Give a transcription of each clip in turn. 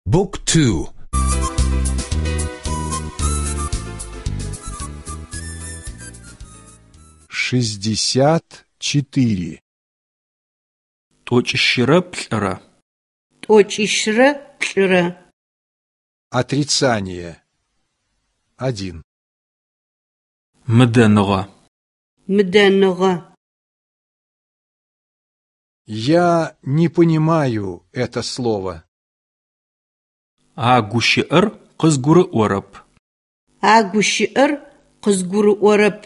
Book 2. 64. Тӏокӏищырэ плӏырэ. Тӏокӏищырэ плӏырэ. Отрицание. 1. Мыдэныгъэ. Мыдэныгъэ. Я не понимаю это слово. А гущыӏэр къызгурыӏорэп. А гущыӏэр къызгурыӏорэп.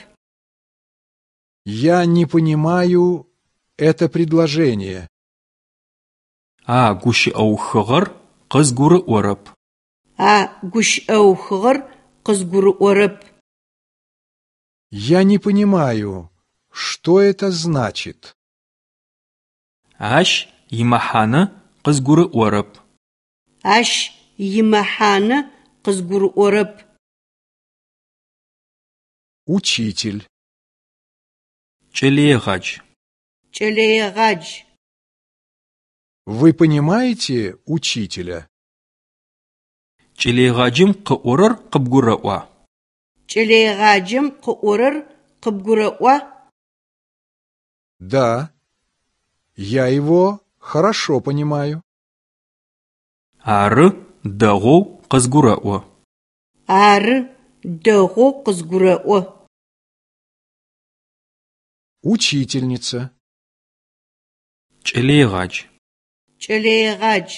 Я не понимаю это предложение. А гущыӏэухыгъэр къызгурыӏорэп. А гущыӏэухыгъэр къызгурыӏорэп. Я не понимаю, что это значит. Ащ имэхьанэ къызгурыӏорэп. Ащ имэхьанэ къызгурыӏорэп. Учитель. Кӏэлэегъадж. Кӏэлэегъадж. Вы понимаете учителя? Кӏэлэегъаджым къыӏорэр къыбгурыӏуа. Кӏэлэегъаджэм къыӏорэр къыбгурыӏуа? Да, я его хорошо понимаю. Ары дэгъоу къызгурыӏо. Ары дэгъоу къызгурыӏо. Учительница. Кӏэлэегъадж. Кӏэлэегъадж.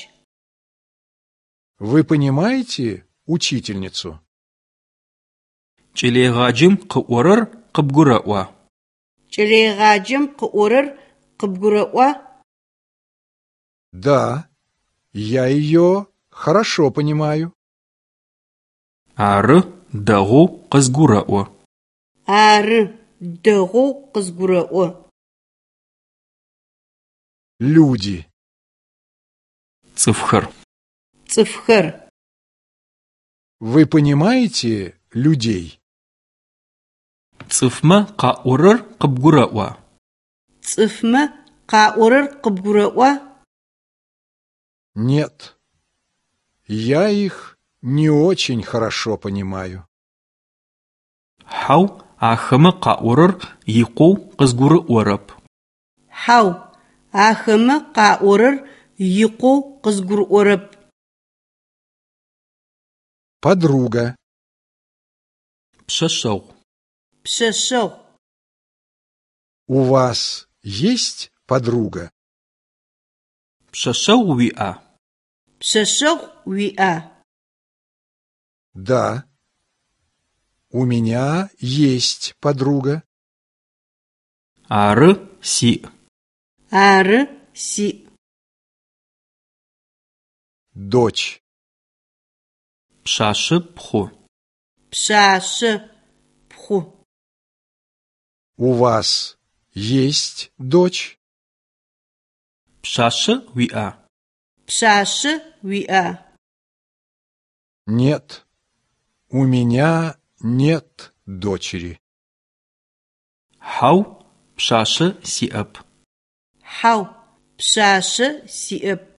Вы понимаете учительницу? Кӏэлэегъаджым къыӏорэр къыбгурыӏуа. Кӏэлэегъаджэм къыӏорэр къыбгурыӏуа? Да, я ее хорошо понимаю. Ары дэгъоу къызгурыӏо. Ары дэгъоу къызгурыӏо. Люди. Цӏыфхэр. Цӏыфхэр. Вы понимаете людей? Цӏыфмэ къаӏорэр къыбгурыӏуа. Цӏыфмэ къаӏорэр къыбгурыӏуа? Нет. Я их не очень хорошо понимаю. Хьау, ахэмэ къаӏорэр икъоу къызгурыӏорэп. Хьау, ахэмэ къаӏорэр икъоу къызгурыӏорэп. Подруга. Пшъэшъэгъу. Пшъэшъэгъу. У вас есть подруга? Пшъэшъэгъу уиӏа? Пшъэшъэгъу уиӏа? Да. У меня есть подруга. Ары сиӏ. Ары сиӏ. Дочь. Пшъашъэ пхъу. Пшъашъэ пхъу. У вас есть дочь? Пшъашъэ уиӏа? Пшъашъэ уиӏа? Нет. У меня нет дочери. Хьау, пшъашъэ сиӏэп. Хьау, пшъашъэ сиӏэп.